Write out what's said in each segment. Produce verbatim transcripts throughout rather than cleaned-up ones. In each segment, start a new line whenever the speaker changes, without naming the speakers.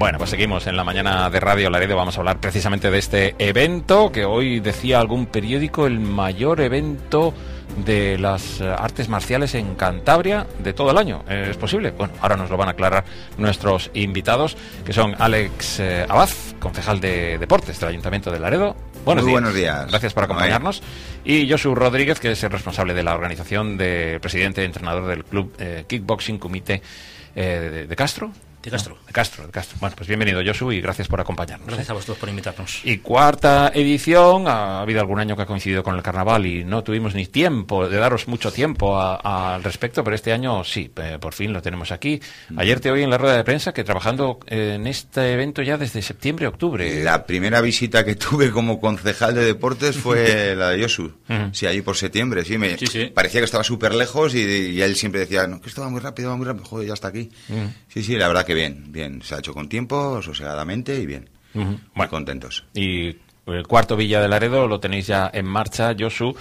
Bueno, pues seguimos en la mañana de Radio Laredo. Vamos a hablar precisamente de este evento que hoy decía algún periódico el mayor evento de las artes marciales en Cantabria de todo el año. ¿Es posible? Bueno, ahora nos lo van a aclarar nuestros invitados, que son Alex eh, Abad, concejal de Deportes del Ayuntamiento de Laredo. Buenos
Muy
días.
buenos días.
Gracias por acompañarnos. Y Josu Rodríguez, que es el responsable de la organización, de presidente y entrenador del Club eh, Kickboxing Comité eh, de, de Castro.
De Castro.
No, de Castro, de Castro. Bueno, pues bienvenido, Josu, y gracias por acompañarnos.
Gracias a vosotros por invitarnos.
Y cuarta edición. Ha habido algún año que ha coincidido con el carnaval y no tuvimos ni tiempo de daros mucho tiempo a, a, al respecto, pero este año sí, eh, por fin lo tenemos aquí. Ayer te oí en la rueda de prensa que trabajando en este evento ya desde septiembre, octubre.
La primera visita que tuve como concejal de deportes fue la de Josu. Uh-huh. Sí, ahí por septiembre, sí. Me
sí, sí.
Parecía que estaba súper lejos y, y él siempre decía, no, que esto va muy rápido, va muy rápido. Joder, ya está aquí. Uh-huh. Sí, sí, la verdad que bien, bien. Se ha hecho con tiempo, sosegadamente y bien. Uh-huh. Muy bueno, contentos.
Y el cuarto Villa de Laredo lo tenéis ya en marcha, Josu.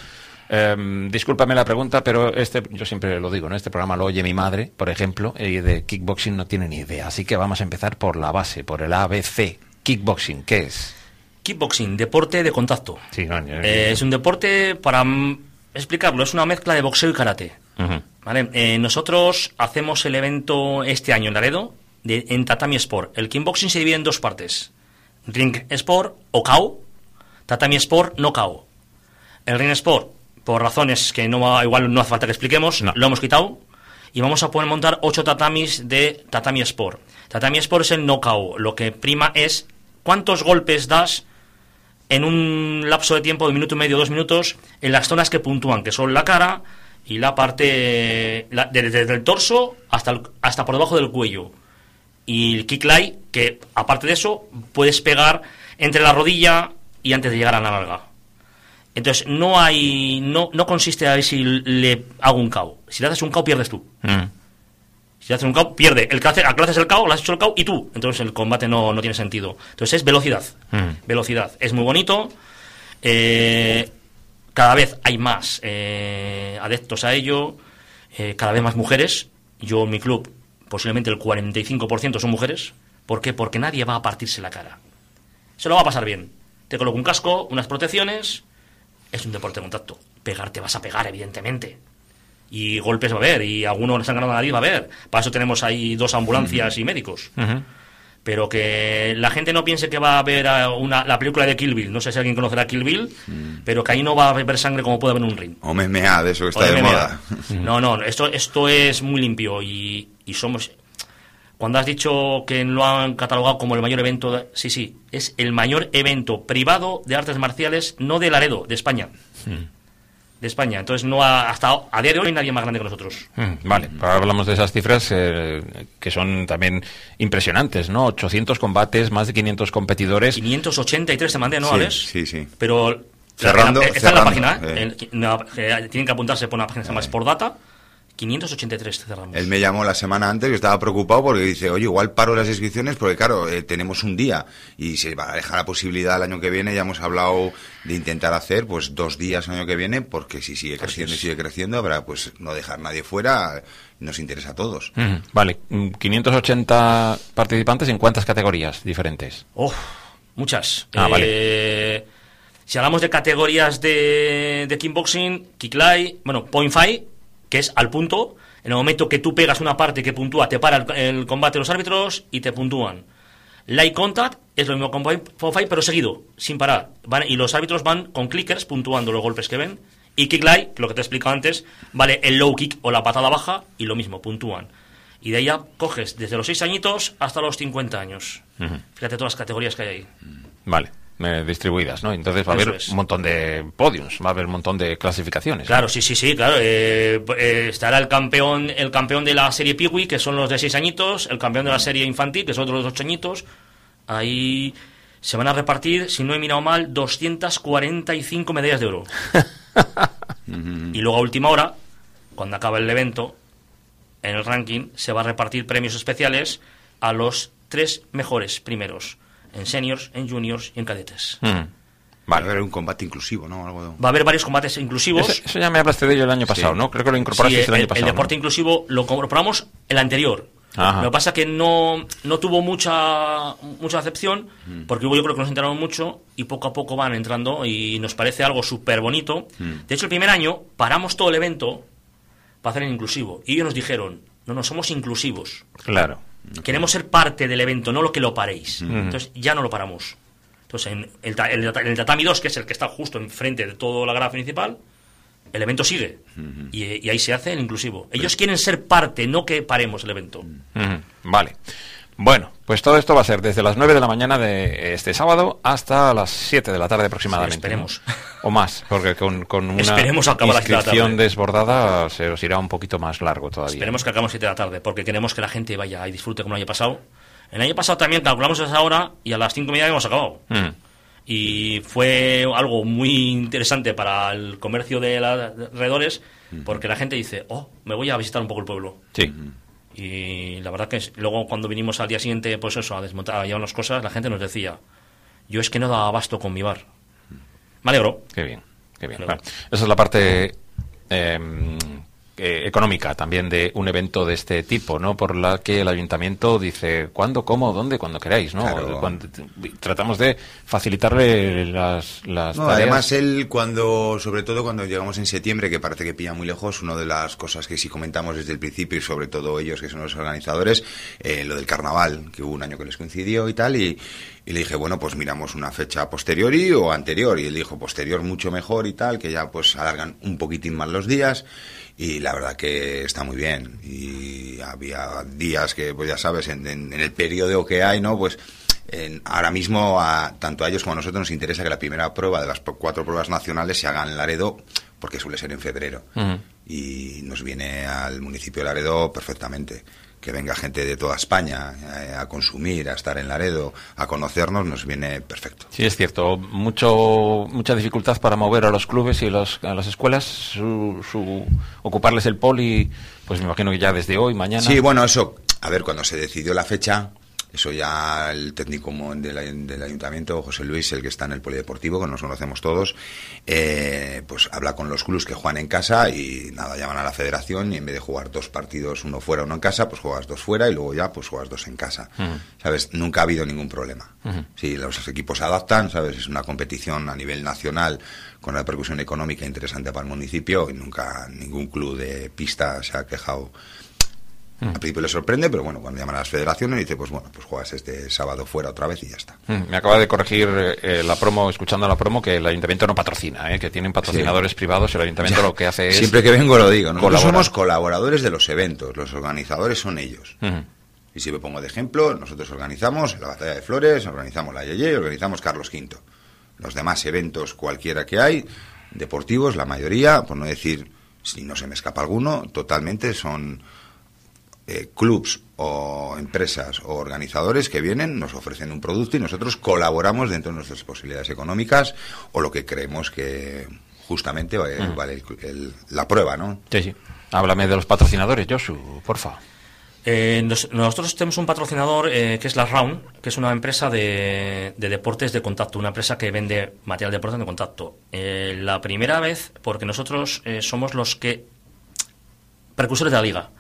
Eh, discúlpame la pregunta, pero este, yo siempre lo digo, ¿no? Este programa lo oye mi madre, por ejemplo, y de kickboxing no tiene ni idea. Así que vamos a empezar por la base, por el A B C. Kickboxing, ¿qué es?
Kickboxing, deporte de contacto.
Sí, no, yo,
eh, es un deporte, para mm, explicarlo, es una mezcla de boxeo y karate. Uh-huh. ¿Vale? Eh, nosotros hacemos el evento este año en Laredo de, en Tatami Sport. El kickboxing se divide en dos partes: Ring Sport o K O, Tatami Sport no K O. El Ring Sport, por razones que no igual no hace falta que expliquemos, no. Lo hemos quitado y vamos a poder montar ocho tatamis de Tatami Sport. Tatami Sport es el no K O. Lo que prima es cuántos golpes das en un lapso de tiempo de un minuto y medio, dos minutos, en las zonas que puntúan, que son la cara y la parte la, desde el torso hasta, el, hasta por debajo del cuello. Y el kick lie, que aparte de eso, puedes pegar entre la rodilla y antes de llegar a la nalga. Entonces, no hay no no consiste a ver si le hago un K O. Si le haces un K O, pierdes tú. Mm. Si le haces un K O, pierde. El que hace, al que haces el K O, le has hecho el K O y tú. Entonces, el combate no, no tiene sentido. Entonces, es velocidad. Mm. Velocidad. Es muy bonito. Eh, cada vez hay más eh, adeptos a ello. Eh, cada vez más mujeres. Yo, en mi club, posiblemente el cuarenta y cinco por ciento son mujeres. ¿Por qué? Porque nadie va a partirse la cara. Se lo va a pasar bien. Te coloco un casco, unas protecciones. Es un deporte de contacto. Pegar te vas a pegar, evidentemente. Y golpes va a haber, y algunos se han ganado la nariz va a haber. Para eso tenemos ahí dos ambulancias uh-huh. y médicos. Uh-huh. Pero que la gente no piense que va a haber una, la película de Kill Bill. No sé si alguien conocerá Kill Bill, uh-huh. pero que ahí no va a haber sangre como puede haber en un ring.
O M M A, de eso que está de moda.
No, no, esto, esto es muy limpio y, y somos... Cuando has dicho que lo han catalogado como el mayor evento, de, sí, sí, es el mayor evento privado de artes marciales, no de Laredo, de España. Mm. De España. Entonces, no ha, hasta a día de hoy no hay nadie más grande que nosotros.
Mm, vale, ahora hablamos de esas cifras eh, que son también impresionantes, ¿no? ochocientos combates, más de quinientos competidores.
quinientos ochenta y tres te mandé, ¿no,
sí,
Alex?
Sí, sí.
Pero
cerrando,
la, está
cerrando,
en la página,
eh.
¿eh? En, no, eh, tienen que apuntarse por una página que se llama Sport Data. quinientos ochenta y tres cerramos.
Él me llamó la semana antes y estaba preocupado porque dice, oye, igual paro las inscripciones porque, claro, eh, tenemos un día y se va a dejar la posibilidad el año que viene. Ya hemos hablado de intentar hacer pues dos días el año que viene, porque si sigue creciendo y sigue creciendo, habrá pues no dejar nadie fuera. Nos interesa a todos.
Mm, vale, quinientos ochenta participantes, ¿en cuántas categorías diferentes?
Oh, muchas.
Ah,
eh, vale. Si hablamos de categorías de, de kickboxing, kick lie, bueno, point five, que es al punto. En el momento que tú pegas una parte que puntúa, te para el, el combate los árbitros y te puntúan. Light contact es lo mismo con point five, pero seguido, sin parar. Van, y los árbitros van con clickers puntuando los golpes que ven. Y kick lie, lo que te he explicado antes, vale el low kick o la patada baja y lo mismo, puntúan. Y de ahí ya coges desde los seis añitos hasta los cincuenta años. Uh-huh. Fíjate todas las categorías que hay ahí.
Vale. Eh, distribuidas, ¿no? Entonces va a Eso haber es. un montón de podiums, va a haber un montón de clasificaciones.
Claro,
¿no?
sí, sí, sí, claro. Eh, eh, estará el campeón, el campeón de la serie Piwi, que son los de seis añitos, el campeón de la serie infantil, que son los de ocho añitos. Ahí se van a repartir, si no he mirado mal, doscientas cuarenta y cinco medallas de oro. Y luego a última hora, cuando acaba el evento, en el ranking, se va a repartir premios especiales a los tres mejores primeros. En seniors, en juniors y en cadetes. Mm.
Vale. Va a haber un combate inclusivo, ¿no? Algo de...
Va a haber varios combates inclusivos.
Eso, eso ya me hablaste de ello el año pasado, sí. ¿no? Creo que lo incorporaste
sí,
el, el año
el,
pasado.
El deporte
¿no?
inclusivo lo incorporamos el anterior. Ajá. Lo que pasa es que no, no tuvo mucha mucha acepción, mm. porque yo creo que nos enteraron mucho y poco a poco van entrando y nos parece algo súper bonito. Mm. De hecho, el primer año paramos todo el evento para hacer el inclusivo. Y ellos nos dijeron, no, no, somos inclusivos.
Claro.
Queremos ser parte del evento, no lo que lo paréis. Mm. Entonces ya no lo paramos. Entonces en el, el, el tatami dos, que es el que está justo enfrente de toda la grada principal, el evento sigue. Uh-huh. y, y ahí se hace el inclusivo. Ellos quieren ser parte, no que paremos el evento.
Uh-huh. Vale. Bueno, pues todo esto va a ser desde las nueve de la mañana de este sábado hasta las siete de la tarde aproximadamente. Sí,
esperemos.
¿No? O más, porque con, con una
esperemos
inscripción desbordada se os irá un poquito más largo todavía.
Esperemos que acabemos siete de la tarde, porque queremos que la gente vaya y disfrute como el año pasado. El año pasado también calculamos esa hora y a las cinco y media hemos acabado. Uh-huh. Y fue algo muy interesante para el comercio de alrededores, porque la gente dice, oh, me voy a visitar un poco el pueblo.
Sí.
Y la verdad que luego cuando vinimos al día siguiente, pues eso, a desmontar, a llevarnos cosas, la gente nos decía, yo es que no daba abasto con mi bar. Me alegro.
Qué bien, qué bien. Bueno, esa es la parte eh, eh, económica también de un evento de este tipo, ¿no? Por la que el ayuntamiento dice cuándo, cómo, dónde, cuando queráis, ¿no?
Claro.
Cuando, tratamos de facilitarle las, las
no,
tareas.
Además, él, cuando, sobre todo cuando llegamos en septiembre, que parece que pilla muy lejos, una de las cosas que sí comentamos desde el principio, y sobre todo ellos, que son los organizadores, eh, lo del carnaval, que hubo un año que les coincidió y tal, y, y le dije, bueno, pues miramos una fecha posteriori o anterior, y él dijo, posterior mucho mejor y tal, que ya pues alargan un poquitín más los días. Y la verdad que está muy bien. Y había días que, pues ya sabes, en, en, en el periodo que hay, ¿no? Pues en, ahora mismo, a, tanto a ellos como a nosotros nos interesa que la primera prueba de las cuatro pruebas nacionales se haga en Laredo, porque suele ser en febrero. Uh-huh. Y nos viene al municipio de Laredo perfectamente. Que venga gente de toda España eh, a consumir, a estar en Laredo, a conocernos, nos viene perfecto.
Sí, es cierto. Mucho mucha dificultad para mover a los clubes y los, a las escuelas, su, su ocuparles el poli, pues me imagino que ya desde hoy, mañana.
Sí, bueno, eso, a ver, cuando se decidió la fecha, eso ya el técnico del, del ayuntamiento, José Luis, el que está en el polideportivo, que nos conocemos todos, eh, pues habla con los clubes que juegan en casa y nada, llaman a la federación y en vez de jugar dos partidos, uno fuera, uno en casa, pues juegas dos fuera y luego ya pues juegas dos en casa. Uh-huh. ¿Sabes? Nunca ha habido ningún problema. Uh-huh. Sí, los equipos se adaptan, ¿sabes? Es una competición a nivel nacional con una repercusión económica interesante para el municipio y nunca ningún club de pista se ha quejado. Al principio le sorprende, pero bueno, cuando llaman a las federaciones dice, pues bueno, pues juegas este sábado fuera otra vez y ya está.
Me acaba de corregir eh, la promo, escuchando la promo, que el ayuntamiento no patrocina, eh, que tienen patrocinadores sí. privados, el ayuntamiento ya, lo que hace es...
Siempre que vengo lo digo, nosotros somos colaboradores de los eventos, los organizadores son ellos. Uh-huh. Y si me pongo de ejemplo, nosotros organizamos la Batalla de Flores, organizamos la Yeye, organizamos Carlos quinto. Los demás eventos, cualquiera que hay, deportivos, la mayoría, por no decir, si no se me escapa alguno, totalmente son... Eh, clubs o empresas o organizadores que vienen, nos ofrecen un producto y nosotros colaboramos dentro de nuestras posibilidades económicas o lo que creemos que justamente vale, uh-huh. vale el, el, la prueba, ¿no?
Sí, sí. Háblame de los patrocinadores, Josu, porfa.
Eh, nos, nosotros tenemos un patrocinador eh, que es la Round, que es una empresa de, de deportes de contacto, una empresa que vende material de deportes de contacto. Eh, la primera vez, porque nosotros eh, somos los que precursores de la liga.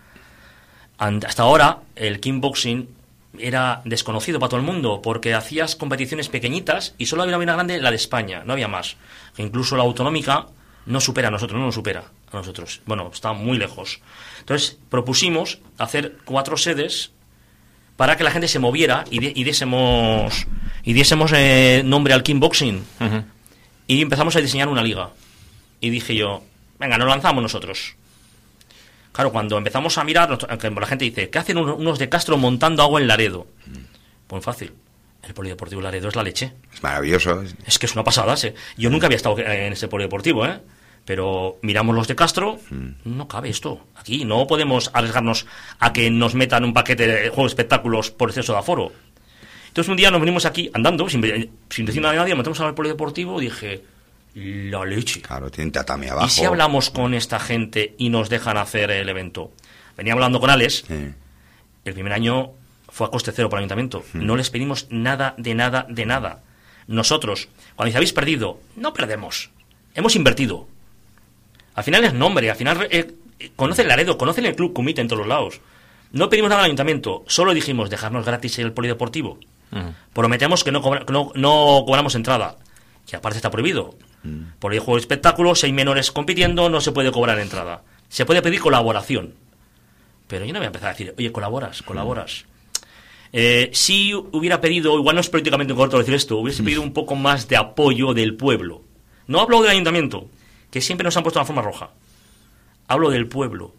Hasta ahora el kickboxing era desconocido para todo el mundo porque hacías competiciones pequeñitas y solo había una grande, la de España, no había más. Incluso la autonómica no supera a nosotros, no nos supera a nosotros. Bueno, está muy lejos. Entonces propusimos hacer cuatro sedes para que la gente se moviera y, de, y diésemos, y diésemos eh, nombre al kickboxing. Uh-huh. Y empezamos a diseñar una liga. Y dije yo, venga, nos lanzamos nosotros. Claro, cuando empezamos a mirar, la gente dice, ¿qué hacen unos de Castro montando agua en Laredo? Pues fácil, el polideportivo Laredo es la leche.
Es maravilloso.
Es que es una pasada. ¿sí? Yo nunca había estado en ese polideportivo, ¿eh? Pero miramos los de Castro, no cabe esto. Aquí no podemos arriesgarnos a que nos metan un paquete de juegos de espectáculos por exceso de aforo. Entonces un día nos venimos aquí andando, sin, sin decir nada a nadie, metemos al polideportivo y dije... La leche.
Claro, tiene tatami abajo.
¿Y si hablamos con esta gente y nos dejan hacer el evento? Venía hablando con Alex. Sí. El primer año fue a coste cero para el ayuntamiento. Sí. No les pedimos nada, de nada, de nada. Nosotros, cuando dice, habéis perdido, no perdemos. Hemos invertido. Al final es nombre, al final eh, conocen Laredo, conocen el club Comité en todos los lados. No pedimos nada al ayuntamiento, solo dijimos dejarnos gratis el polideportivo. Uh-huh. Prometemos que no, cobra, no, no cobramos entrada, que aparte está prohibido. Uh-huh. Por el juego de espectáculos, hay menores compitiendo, no se puede cobrar entrada. Se puede pedir colaboración. Pero yo no voy a empezar a decir, oye, colaboras, colaboras. Uh-huh. Eh, si hubiera pedido, igual no es políticamente correcto decir esto, hubiese pedido un poco más de apoyo del pueblo. No hablo del ayuntamiento, que siempre nos han puesto la forma roja. Hablo del pueblo.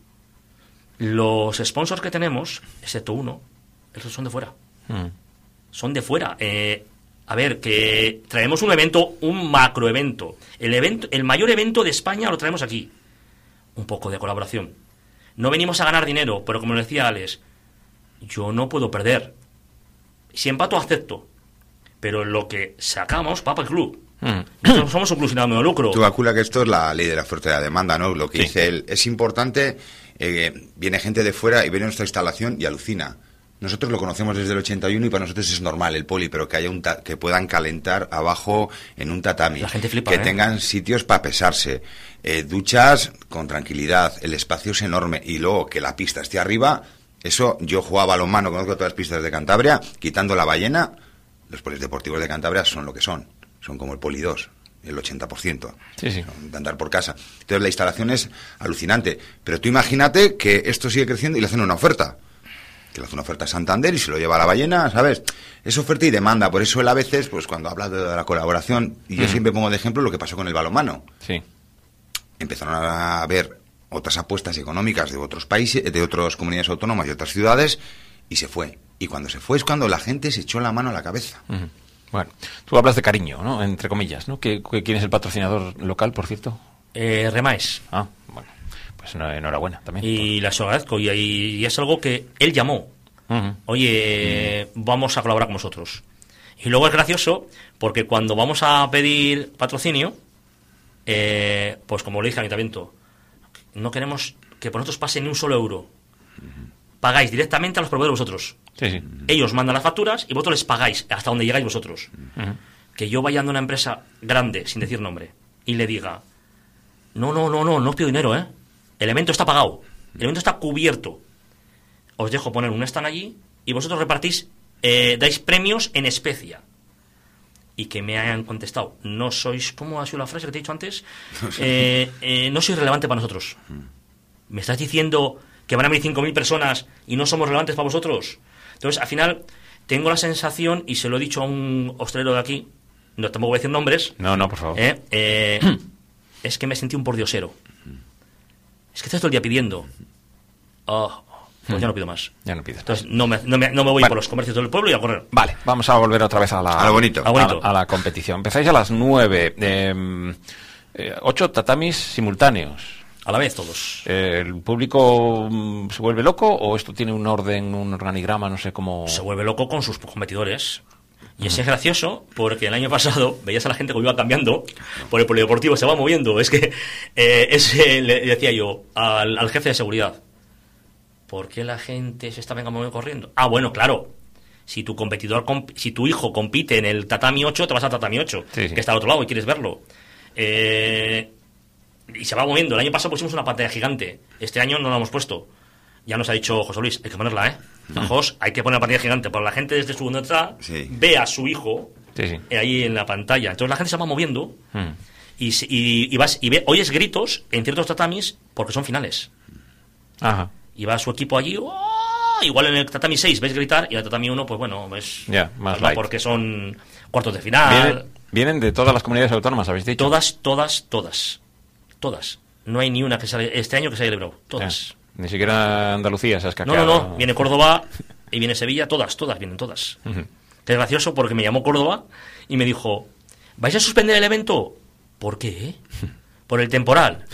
Los sponsors que tenemos, excepto uno, esos son de fuera. Mm. Son de fuera. Eh, a ver, que traemos un evento, un macroevento. El evento, el mayor evento de España lo traemos aquí. Un poco de colaboración. No venimos a ganar dinero, pero como decía Alex, yo no puedo perder. Si empato, acepto. Pero lo que sacamos va para el club. Mm. Somos un club sin ánimo de lucro.
Tú calcula que esto es la ley de la oferta y la demanda, ¿no? Lo que sí. dice él. Es importante... Eh, viene gente de fuera y viene a nuestra instalación y alucina. Nosotros lo conocemos desde el ochenta y uno y para nosotros es normal el poli, pero que haya un ta- que puedan calentar abajo en un tatami,
la gente flipa,
que
¿eh?
tengan sitios para pesarse, eh, duchas con tranquilidad, el espacio es enorme y luego que la pista esté arriba. Eso, yo jugaba balonmano, conozco todas las pistas de Cantabria, quitando la Ballena, los polideportivos de Cantabria son lo que son, son como el Poli dos. El ochenta por ciento
sí, sí.
de andar por casa. Entonces la instalación es alucinante. Pero tú imagínate que esto sigue creciendo y le hacen una oferta. Que le hace una oferta a Santander y se lo lleva a la Ballena, ¿sabes? Es oferta y demanda. Por eso él a veces, pues cuando habla de la colaboración, y yo mm. siempre pongo de ejemplo lo que pasó con el balonmano.
Sí.
Empezaron a haber otras apuestas económicas de otros países, de otras comunidades autónomas y otras ciudades, y se fue. Y cuando se fue es cuando la gente se echó la mano a la cabeza.
Mm. Bueno, tú hablas de cariño, ¿no? Entre comillas, ¿no? ¿Qué, ¿Quién es el patrocinador local, por cierto?
Eh, Remaes.
Ah, bueno, pues enhorabuena también.
Y la agradezco, y, y es algo que él llamó. Uh-huh. Oye, uh-huh. vamos a colaborar con vosotros. Y luego es gracioso, porque cuando vamos a pedir patrocinio, eh, pues como le dije al ayuntamiento, no queremos que por nosotros pase ni un solo euro. Uh-huh. Pagáis directamente a los proveedores vosotros.
Sí, sí.
Ellos mandan las facturas y vosotros les pagáis hasta donde llegáis vosotros. Uh-huh. Que yo vaya a una empresa grande, sin decir nombre, y le diga, no, no, no, no, no os pido dinero, ¿eh? El evento está pagado, el evento está cubierto. Os dejo poner un stand allí y vosotros repartís, eh, dais premios en especia. Y que me hayan contestado, no sois, ¿cómo ha sido la frase que te he dicho antes? Eh, eh, no sois relevante para nosotros. ¿Me estás diciendo que van a venir cinco mil personas y no somos relevantes para vosotros? Entonces, al final, tengo la sensación, y se lo he dicho a un hostelero de aquí, no tampoco voy a decir nombres.
No, no, por favor.
Eh, eh, es que me sentí un pordiosero. Es que estoy todo el día pidiendo. Oh, pues ya no pido más.
Ya no pides.
Entonces, no me, no me, no me voy bueno. por los comercios del pueblo y a correr.
Vale, vamos a volver otra vez a la,
a lo bonito.
A, a, a la competición. Empezáis a las nueve. Eh, eh, ocho tatamis simultáneos.
A la vez todos.
Eh, ¿El público mm, se vuelve loco o esto tiene un orden, un organigrama, no sé cómo...?
Se vuelve loco con sus competidores. Y es gracioso porque el año pasado veías a la gente que iba cambiando por el polideportivo, se va moviendo. Es que eh, ese, le decía yo al, al jefe de seguridad, ¿por qué la gente se está venga moviendo corriendo? Ah, bueno, claro. Si tu competidor, comp- si tu hijo compite en el tatami ocho, te vas al tatami ocho,
sí, sí.
que está al otro lado y quieres verlo. Eh... Y se va moviendo. El año pasado pusimos una pantalla gigante. Este año no la hemos puesto. Ya nos ha dicho José Luis, hay que ponerla, ¿eh? Mm. Jos, hay que poner la pantalla gigante para la gente desde su donde está,
sí.
ve a su hijo
sí, sí.
ahí en la pantalla. Entonces la gente se va moviendo
mm.
y, y, y vas y ve, oyes gritos en ciertos tatamis porque son finales.
Ajá.
Y va su equipo allí, ¡oh! Igual en el tatami seis ves gritar y en el tatami uno, pues bueno, ves
yeah, más
pues, porque son cuartos de final.
¿Vienen, vienen de todas las comunidades autónomas, habéis dicho?
Todas, todas, todas. Todas. No hay ni una que sale este año que se haya librado. Todas.
Sí. Ni siquiera Andalucía se ha escaqueado.
No, no, no. Viene Córdoba y viene Sevilla. Todas, todas, vienen todas. Uh-huh. Es gracioso porque me llamó Córdoba y me dijo, ¿vais a suspender el evento? ¿Por qué? Por el temporal.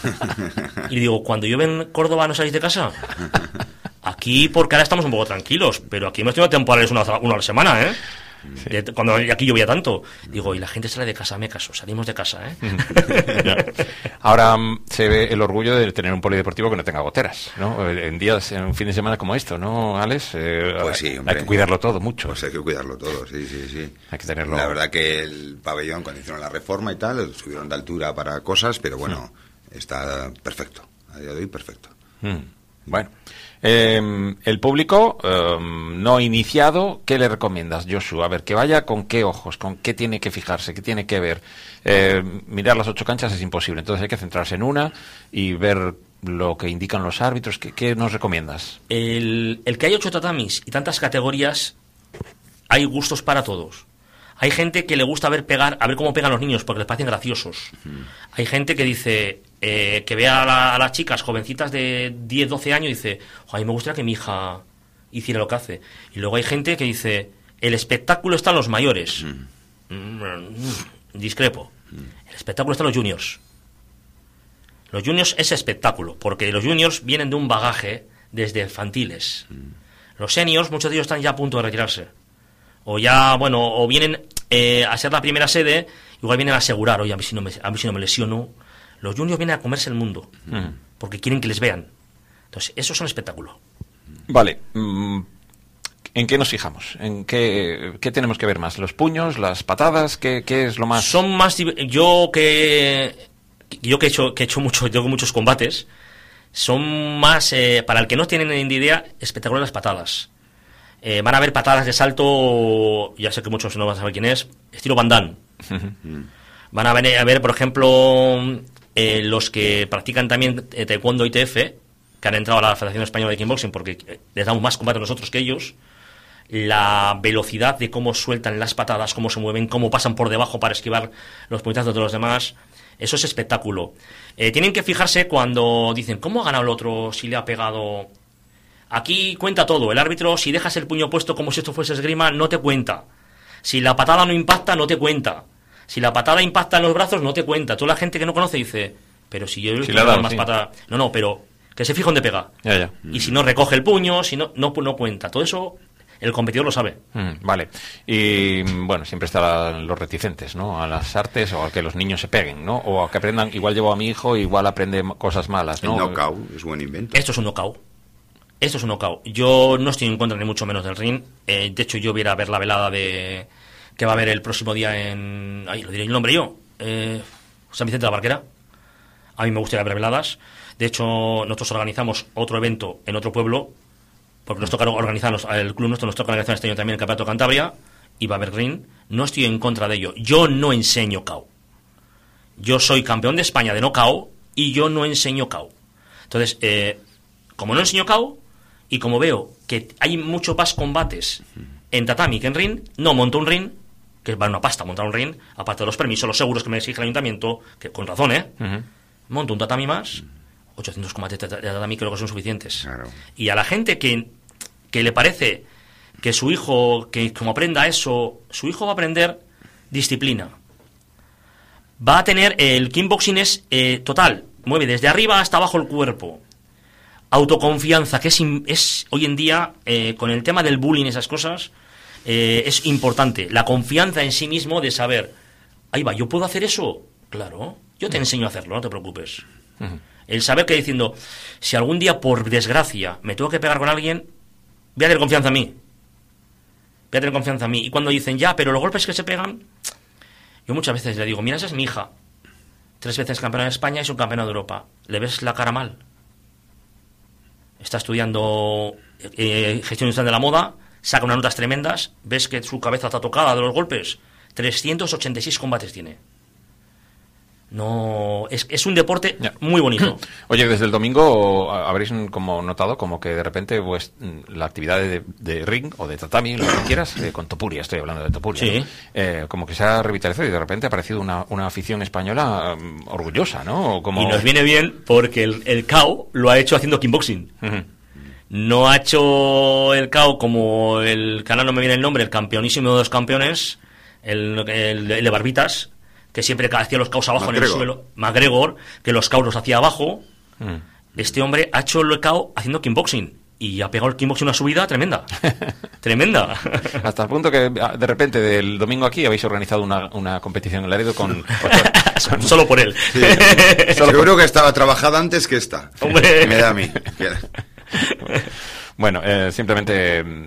Y digo, cuando llueve en Córdoba no salís de casa. Aquí porque ahora estamos un poco tranquilos, pero aquí hemos tenido temporales una, una a la semana, ¿eh? Sí. De, cuando aquí llovía tanto, digo, y la gente sale de casa, me caso, salimos de casa, ¿eh?
Ahora se ve el orgullo de tener un polideportivo que no tenga goteras, ¿no? En días, en un fin de semana como esto, ¿no, Alex? Eh,
pues sí, hombre.
Hay que cuidarlo todo mucho.
Pues hay que cuidarlo todo, sí, sí, sí.
Hay que tenerlo.
La verdad que el pabellón, cuando hicieron la reforma y tal, subieron de altura para cosas, pero bueno, mm. está perfecto. A día de hoy, perfecto.
Mm. Bueno, Eh, el público eh, no iniciado, ¿qué le recomiendas, Josu? A ver, que vaya con qué ojos, con qué tiene que fijarse, qué tiene que ver. Eh, mirar las ocho canchas es imposible, entonces hay que centrarse en una y ver lo que indican los árbitros. ¿Qué, qué nos recomiendas?
El, el que hay ocho tatamis y tantas categorías, hay gustos para todos. Hay gente que le gusta ver pegar, a ver cómo pegan los niños porque les parecen graciosos. Uh-huh. Hay gente que dice, eh, que ve a, la, a las chicas jovencitas de diez, doce años y dice, a mí me gustaría que mi hija hiciera lo que hace. Y luego hay gente que dice, el espectáculo está en los mayores. Uh-huh. mm, discrepo. Uh-huh. El espectáculo está en los juniors. Los juniors es espectáculo, porque los juniors vienen de un bagaje desde infantiles. Uh-huh. Los seniors, muchos de ellos están ya a punto de retirarse. O ya, bueno, o vienen eh, a ser la primera sede, igual vienen a asegurar, oye, a mí si no me, a mí si no me lesiono. Los juniors vienen a comerse el mundo, mm. porque quieren que les vean. Entonces, eso es un espectáculo.
Vale. ¿En qué nos fijamos? ¿En qué, qué tenemos que ver más? ¿Los puños, las patadas? ¿Qué, qué es lo más...?
Son más... Yo que... Yo que he hecho, que he hecho mucho, tengo muchos combates, son más, eh, para el que no tienen ni idea, espectaculares las patadas. Eh, van a haber patadas de salto, ya sé que muchos no van a saber quién es, estilo Van Damme. Van a ver, a ver por ejemplo, eh, los que practican también eh, taekwondo I T F, que han entrado a la Federación Española de Kickboxing porque les damos más combate a nosotros que ellos. La velocidad de cómo sueltan las patadas, cómo se mueven, cómo pasan por debajo para esquivar los puñetazos de los demás, eso es espectáculo. Eh, tienen que fijarse cuando dicen, ¿cómo ha ganado el otro si le ha pegado...? Aquí cuenta todo. El árbitro, si dejas el puño puesto como si esto fuese esgrima, no te cuenta. Si la patada no impacta, no te cuenta. Si la patada impacta en los brazos, no te cuenta. Toda la gente que no conoce dice, pero si yo le
si
he dado más
sí.
patada... No, no, pero que se fije dónde pega.
Ya, ya.
Y si no recoge el puño, si no, no, no cuenta. Todo eso el competidor lo sabe.
Mm, vale. Y bueno, siempre están los reticentes, ¿no? A las artes o a que los niños se peguen, ¿no? O a que aprendan, igual llevo a mi hijo, igual aprende cosas malas, ¿no?
El knockout es buen invento.
Esto es un knockout. Esto es un knockout. Yo no estoy en contra ni mucho menos del ring. Eh, de hecho, yo voy a ir a ver la velada de que va a haber el próximo día en... Ay, lo diré el nombre yo. Eh, San Vicente de la Barquera. A mí me gustaría ver veladas. De hecho, nosotros organizamos otro evento en otro pueblo, porque nos toca organizarnos, el club nuestro nos toca organizar este año también el Campeonato de Cantabria, y va a haber ring. No estoy en contra de ello. Yo no enseño K O. Yo soy campeón de España de no K O y yo no enseño K O. Entonces, eh, como no enseño K O, y como veo que hay mucho más combates en tatami que en ring, no monto un ring, que vale una pasta montar un ring, aparte de los permisos, los seguros que me exige el ayuntamiento, que con razón, ¿eh? Uh-huh. Monto un tatami más, ochocientos combates de tatami creo que son suficientes. Claro. Y a la gente que, que le parece que su hijo, que como aprenda eso, su hijo va a aprender disciplina. Va a tener, el kickboxing es eh, total, mueve desde arriba hasta abajo el cuerpo. Autoconfianza, que es, es hoy en día, eh, con el tema del bullying, esas cosas, eh, es importante. La confianza en sí mismo de saber, ahí va, ¿yo puedo hacer eso? Claro, yo te enseño a hacerlo, no te preocupes. Uh-huh. El saber que diciendo, si algún día, por desgracia, me tengo que pegar con alguien, voy a tener confianza en mí. Voy a tener confianza en mí. Y cuando dicen, ya, pero los golpes que se pegan, yo muchas veces le digo, mira, esa es mi hija. Tres veces campeona de España y es un campeón de Europa. ¿Le ves la cara mal? Está estudiando eh, gestión industrial de la moda, saca unas notas tremendas, ves que su cabeza está tocada de los golpes. trescientos ochenta y seis combates tiene. No, es, es un deporte ya. Muy bonito.
Oye, desde el domingo habréis como notado como que de repente pues la actividad de, de ring o de tatami, lo que quieras, eh, con Topuria, estoy hablando de Topuria, sí. ¿no? eh, como que se ha revitalizado y de repente ha aparecido una, una afición española um, orgullosa, ¿no? Como...
Y nos viene bien porque el, el K O lo ha hecho haciendo kickboxing. Uh-huh. No ha hecho el K O como el canal, no me viene el nombre, el campeonísimo de los campeones, el, el, el de Barbitas, que siempre hacía los caos abajo McGregor. En el suelo, McGregor, que los caos los hacía abajo. Mm. Este hombre ha hecho el cao haciendo kickboxing y ha pegado el kickboxing una subida tremenda. Tremenda.
Hasta el punto que de repente del domingo aquí habéis organizado una, una competición en Laredo con...
con... Solo por él.
Sí. Solo Seguro por... que estaba trabajada antes que esta. Hombre. Me da a mí.
Bueno, eh, simplemente...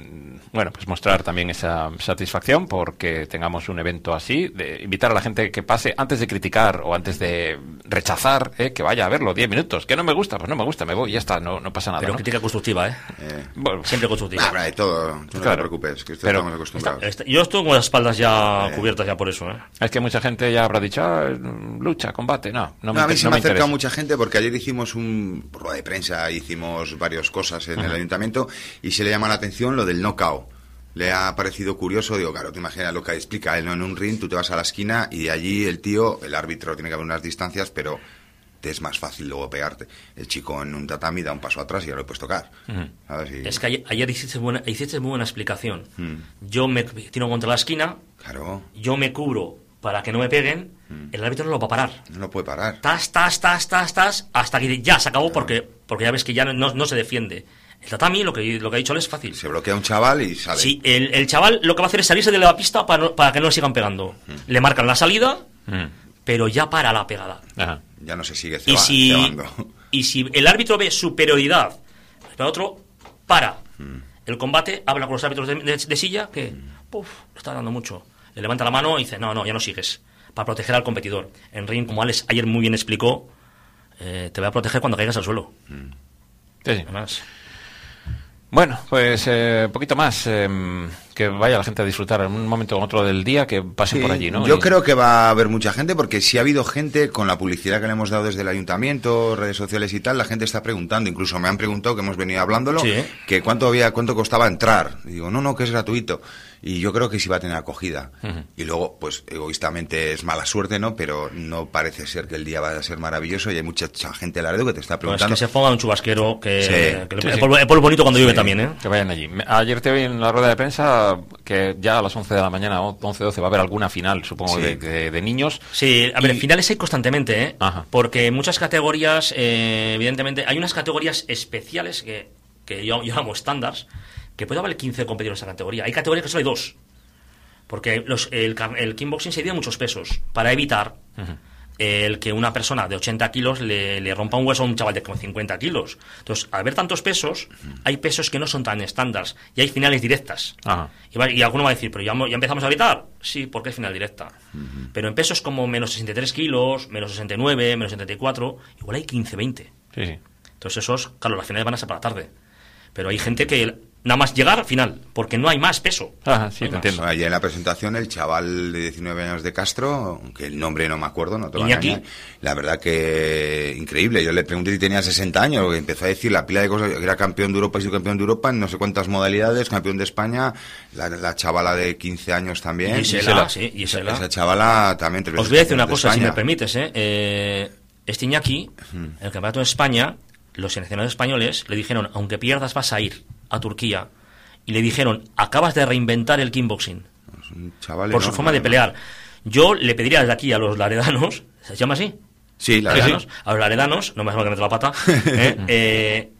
Bueno, pues mostrar también esa satisfacción porque tengamos un evento así, de invitar a la gente que pase antes de criticar o antes de rechazar, ¿eh? Que vaya a verlo diez minutos. ¿Que no me gusta? Pues no me gusta, me voy y ya está, no, no pasa nada.
Pero
¿no?
crítica constructiva, ¿eh? eh bueno, siempre constructiva.
Nah, de todo, tú no claro. te preocupes, que
pero,
estamos acostumbrados.
Está, está, yo estoy con las espaldas ya eh. cubiertas ya por eso, ¿eh?
Es que mucha gente ya habrá dicho, ah, lucha, combate, no. No,
no
me
a mí se no me ha acercado mucha gente porque ayer hicimos un rueda de prensa, hicimos varias cosas en uh-huh. el ayuntamiento y se le llama la atención lo del knockout. Le ha parecido curioso, digo, claro, te imaginas lo que explica él, ¿no? En un ring tú te vas a la esquina y de allí el tío, el árbitro tiene que haber unas distancias, pero te es más fácil luego pegarte. El chico en un tatami da un paso atrás y ya lo puedes tocar. Uh-huh. ¿Sabes? Y...
Es que ayer, ayer hiciste, buena, hiciste muy buena explicación. Uh-huh. Yo me tiro contra la esquina,
claro.
yo me cubro para que no me peguen, uh-huh. el árbitro no lo va a parar.
No lo puede parar.
Tas, tas, tas, tas, tas, hasta que ya se acabó, claro. porque, porque ya ves que ya no, no se defiende. El tatami, lo que, lo que ha dicho él es fácil.
Se bloquea un chaval y sale.
Sí, el, el chaval lo que va a hacer es salirse de la pista para, no, para que no le sigan pegando. Uh-huh. Le marcan la salida, uh-huh. pero ya para la pegada.
Ajá. Ya no se sigue ceba,
y si,
cebando.
Y si el árbitro ve superioridad, el otro para uh-huh. el combate, habla con los árbitros de, de, de silla, que uh-huh. uf, le está dando mucho. Le levanta la mano y dice, no, no, ya no sigues. Para proteger al competidor. En ring, como Alex ayer muy bien explicó, eh, te voy a proteger cuando caigas al suelo. Uh-huh.
Sí. Además... Bueno, pues un eh, poquito más, eh, que vaya la gente a disfrutar en un momento u otro del día, que pasen
sí,
por allí, ¿no?
Yo
y...
creo que va a haber mucha gente, porque si ha habido gente, con la publicidad que le hemos dado desde el ayuntamiento, redes sociales y tal, la gente está preguntando, incluso me han preguntado, que hemos venido hablándolo, sí. que cuánto había, cuánto costaba entrar. Y digo, no, no, que es gratuito. Y yo creo que sí va a tener acogida. Uh-huh. Y luego, pues, egoístamente es mala suerte, ¿no? Pero no parece ser que el día vaya a ser maravilloso y hay mucha gente en Laredo que te está preguntando.
Pues que se ponga un chubasquero, que,
sí.
que
sí,
el,
sí.
polvo, el polvo bonito cuando sí. llueve también, ¿eh?
Que vayan allí. Ayer te vi en la rueda de prensa que ya a las once de la mañana, once, doce, va a haber alguna final, supongo, sí. de, de, de niños.
Sí, a ver, y... finales hay constantemente, ¿eh?
Ajá.
Porque en muchas categorías, eh, evidentemente, hay unas categorías especiales que, que yo, yo llamo estándares, que puede haber quince competidores en esa categoría. Hay categorías que solo hay dos. Porque los, el, el kickboxing se divide en muchos pesos, para evitar uh-huh. el que una persona de ochenta kilos le, le rompa un hueso a un chaval de como cincuenta kilos. Entonces, al haber tantos pesos, uh-huh. hay pesos que no son tan estándares y hay finales directas. Uh-huh. Y, va, y alguno va a decir, ¿pero ya, ya empezamos a evitar? Sí, porque es final directa. Uh-huh. Pero en pesos como menos sesenta y tres kilos, menos sesenta y nueve, menos setenta y cuatro, igual hay quince, veinte.
Sí, sí.
Entonces esos, claro, las finales van a ser para la tarde. Pero hay gente que... nada más llegar final, porque no hay más peso.
Ah, sí,
no
te entiendo.
Allí en la presentación, el chaval de diecinueve años de Castro, que el nombre no me acuerdo, no te voy a engañar, la verdad que increíble. Yo le pregunté si tenía sesenta años, porque empezó a decir la pila de cosas. Era campeón de Europa y subcampeón de Europa en no sé cuántas modalidades, campeón de España, la, la chavala de quince años también.
Y Gisela, sí, y
esa, esa chavala también.
Os voy a decir una cosa, si me permites, ¿eh? eh este Iñaki, hmm. el campeonato de España, los seleccionados españoles le dijeron, aunque pierdas vas a ir a Turquía, y le dijeron, acabas de reinventar el kickboxing por enorme, su forma de pelear. Yo le pediría desde aquí a los laredanos, ¿se llama así?
Sí, laredanos.
Sí. A los laredanos, no me dejo que meto la pata, ¿eh? eh,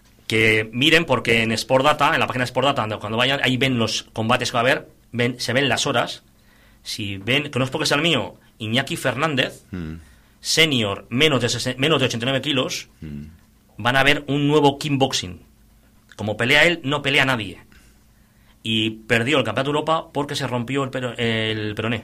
que miren, porque en Sport Data, en la página de Sport Data, cuando vayan, ahí ven los combates que va a haber, ven, se ven las horas. Si ven, que no es porque sea el mío, Iñaki Fernández, mm. senior, menos de, menos de ochenta y nueve kilos, mm. van a ver un nuevo kickboxing. Como pelea él, no pelea nadie. Y perdió el campeonato de Europa porque se rompió el, pero, el peroné.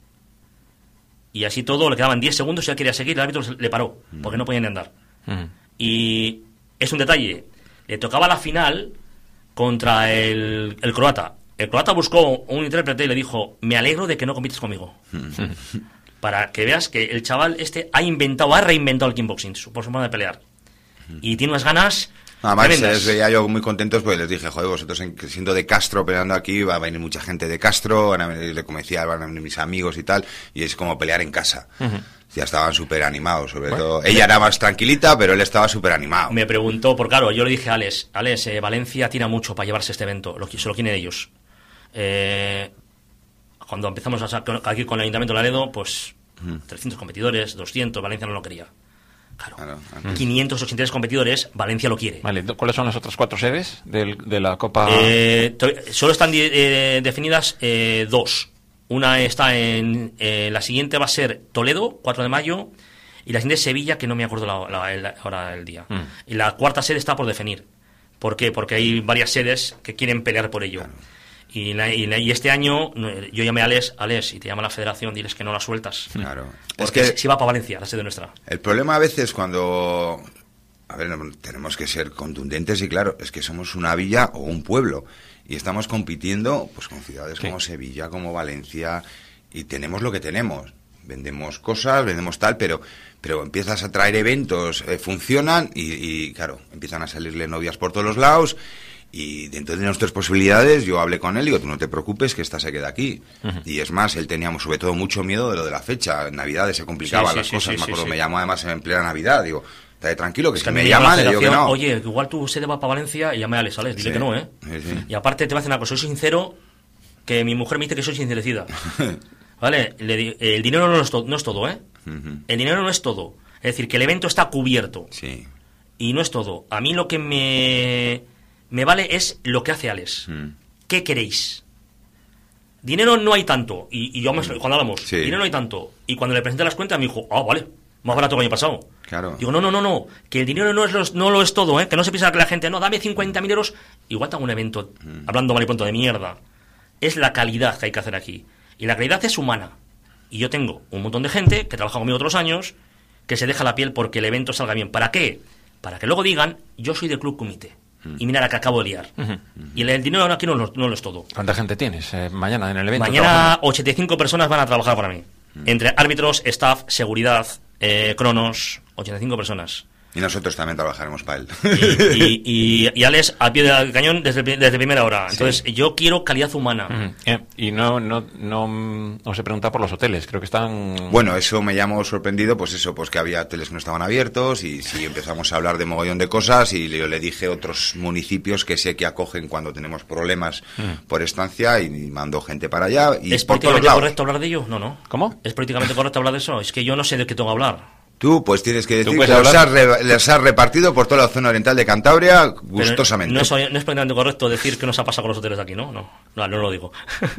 Y así todo, le quedaban diez segundos y él quería seguir, el árbitro le paró, porque no podía ni andar. Uh-huh. Y es un detalle, le tocaba la final contra el, el croata. El croata buscó un intérprete y le dijo, me alegro de que no compites conmigo. Uh-huh. Para que veas que el chaval este ha inventado, ha reinventado el kickboxing por su forma de pelear. Uh-huh. Y tiene unas ganas...
Además, les veía yo muy contentos, pues les dije, joder, vosotros siendo de Castro peleando aquí, va a venir mucha gente de Castro, van a venir, como decía, van a venir mis amigos y tal, y es como pelear en casa. Uh-huh. Ya estaban súper animados, sobre bueno, todo. Ella era más tranquilita, pero él estaba súper animado.
Me preguntó, por claro, yo le dije a Alex, Alex, eh, Valencia tira mucho para llevarse este evento, lo, se lo quieren ellos. Eh, cuando empezamos a, aquí con el Ayuntamiento de Laredo, pues uh-huh. trescientos competidores, doscientos, Valencia no lo quería. Claro, claro, claro. quinientos ochenta y tres competidores, Valencia lo quiere.
Vale, ¿cuáles son las otras cuatro sedes del, de la Copa?
Eh, solo están eh, definidas eh, dos. Una está en... Eh, la siguiente va a ser Toledo, cuatro de mayo, y la siguiente es Sevilla, que no me acuerdo la, la, la hora del día. Mm. Y la cuarta sede está por definir. ¿Por qué? Porque hay varias sedes que quieren pelear por ello. Claro. Y, la, y, la, y este año yo llamé a Alex, Alex, si te llama la federación, diles que no la sueltas.
Claro.
Porque
es que
si va para Valencia, la sede nuestra.
El problema a veces cuando... A ver, tenemos que ser contundentes y claro, es que somos una villa o un pueblo y estamos compitiendo pues con ciudades sí. como Sevilla, como Valencia, y tenemos lo que tenemos. Vendemos cosas, vendemos tal, pero pero empiezas a traer eventos, eh, funcionan y, y claro, empiezan a salirle novias por todos los lados. Y dentro de nuestras posibilidades, yo hablé con él y digo, tú no te preocupes, que esta se queda aquí. Uh-huh. Y es más, él teníamos sobre todo mucho miedo de lo de la fecha. En Navidades se complicaban sí, sí, las sí, cosas. Sí, me acuerdo, sí, me sí. llamó además en plena Navidad. Digo, estate tranquilo, que es si que me llaman, le digo que no.
Oye, igual tú se te va para Valencia y llamé a Alex, Alex, dile sí, que no, ¿eh? Sí, sí. Y aparte te voy a decir una cosa, soy sincero, que mi mujer me dice que soy sincerecida. ¿Vale? Le, el dinero no es, to- no es todo, ¿eh? Uh-huh. El dinero no es todo. Es decir, que el evento está cubierto.
Sí.
Y no es todo. A mí lo que me... me vale es lo que hace Alex. Mm. ¿Qué queréis? Dinero no hay tanto. Y, y yo me, cuando hablamos, sí. dinero no hay tanto. Y cuando le presenté las cuentas me dijo, ah, vale, más barato que el año pasado.
Claro.
Digo, no, no, no, no, que el dinero no, es lo, no lo es todo, ¿eh? Que no se piensa que la gente, no, dame cincuenta mil euros. Igual te hago un evento, mm. hablando mal y pronto, de mierda. Es la calidad que hay que hacer aquí. Y la calidad es humana. Y yo tengo un montón de gente que trabaja conmigo otros años, que se deja la piel porque el evento salga bien. ¿Para qué? Para que luego digan, yo soy del Club Comité. Y mira la que acabo de liar. Uh-huh, uh-huh. Y el, el dinero aquí no, no, no lo es todo.
¿Cuánta gente tienes eh, mañana en el evento?
Mañana trabajando? ochenta y cinco personas van a trabajar para mí. Uh-huh. Entre árbitros, staff, seguridad, eh, cronos, ochenta y cinco personas.
Y nosotros también trabajaremos para él.
Y, y, y, y Alex al pie del cañón desde, desde primera hora. Entonces, sí. yo quiero calidad humana.
Uh-huh. eh, y no, no, no, no se pregunta por los hoteles, creo que están...
Bueno, eso me llamó sorprendido, pues eso, pues que había hoteles que no estaban abiertos y si empezamos a hablar de mogollón de cosas y yo le dije otros municipios que sé que acogen cuando tenemos problemas uh-huh. por estancia y mando gente para allá. Y
¿Es políticamente correcto hablar de ello? No, no.
¿Cómo?
¿Es políticamente correcto hablar de eso? Es que yo no sé de qué tengo que hablar.
Tú, pues tienes que decir que los has, re, les has repartido por toda la zona oriental de Cantabria gustosamente.
No es, no es políticamente correcto decir que nos ha pasado con los hoteles de aquí, ¿no? No, no, no lo digo.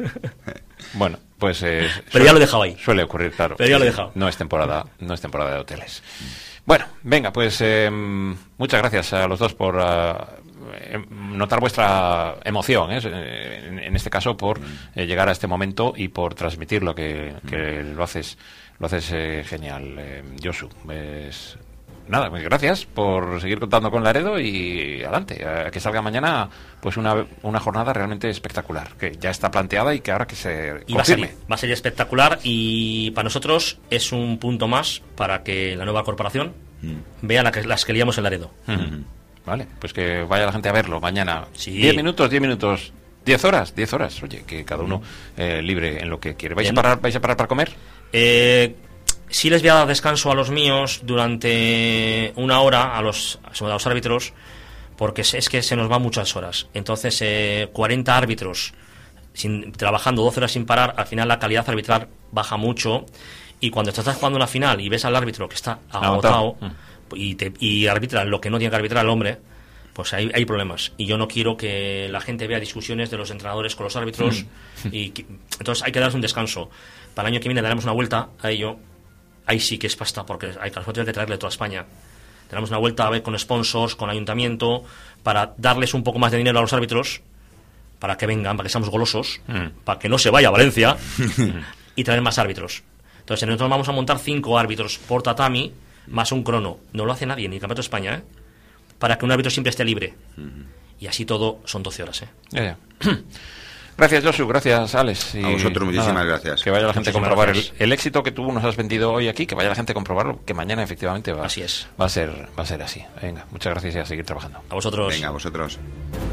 Bueno, pues... Eh,
Pero suele, ya lo he dejado ahí.
Suele ocurrir, claro.
Pero ya lo he dejado.
No es temporada, no es temporada de hoteles. Bueno, venga, pues eh, muchas gracias a los dos por... Uh, notar vuestra emoción, ¿eh? en, en este caso por eh, llegar a este momento y por transmitir lo que, que lo haces lo haces eh, genial, eh, Josu. Pues, nada, pues gracias por seguir contando con Laredo y adelante, a que salga mañana pues una, una jornada realmente espectacular, que ya está planteada y que ahora que se
y confirme. Va a, ser, va a ser espectacular y para nosotros es un punto más para que la nueva corporación mm. vea la que, las que liamos en Laredo.
Mm-hmm. Vale, pues que vaya la gente a verlo mañana.
Sí.
Diez minutos, diez minutos, diez horas, diez horas. Oye, que cada uno eh, libre en lo que quiere. ¿Vais a parar, vais a parar para comer?
Eh, sí les voy a dar descanso a los míos durante una hora a los, a los árbitros, porque es que se nos van muchas horas. Entonces, eh, cuarenta árbitros sin, trabajando doce horas sin parar, al final la calidad arbitral baja mucho. Y cuando estás jugando una final y ves al árbitro que está agotado... Mm. Y, te, y arbitra lo que no tiene que arbitrar el hombre, pues hay, hay problemas. Y yo no quiero que la gente vea discusiones de los entrenadores con los árbitros. Mm. y que, Entonces hay que darles un descanso. Para el año que viene daremos una vuelta a ello. Ahí sí que es pasta, porque hay que, hay que traerle toda España. Tenemos una vuelta a ver con sponsors, con ayuntamiento, para darles un poco más de dinero a los árbitros, para que vengan, para que seamos golosos, mm. para que no se vaya a Valencia, y traer más árbitros. Entonces nosotros vamos a montar cinco árbitros por tatami, más un crono. No lo hace nadie, ni el Campeonato de España, ¿eh? Para que un árbitro siempre esté libre. Uh-huh. Y así todo son doce horas, ¿eh?
Yeah, yeah. Gracias, Josu. Gracias, Alex.
Y a vosotros muchísimas nada, gracias.
Que vaya la gente muchísimas a comprobar el, el éxito que tú nos has vendido hoy aquí, que vaya la gente a comprobarlo, que mañana efectivamente va,
así es.
va, a, ser, va a ser así. Venga, muchas gracias y a seguir trabajando.
A vosotros.
Venga, a vosotros.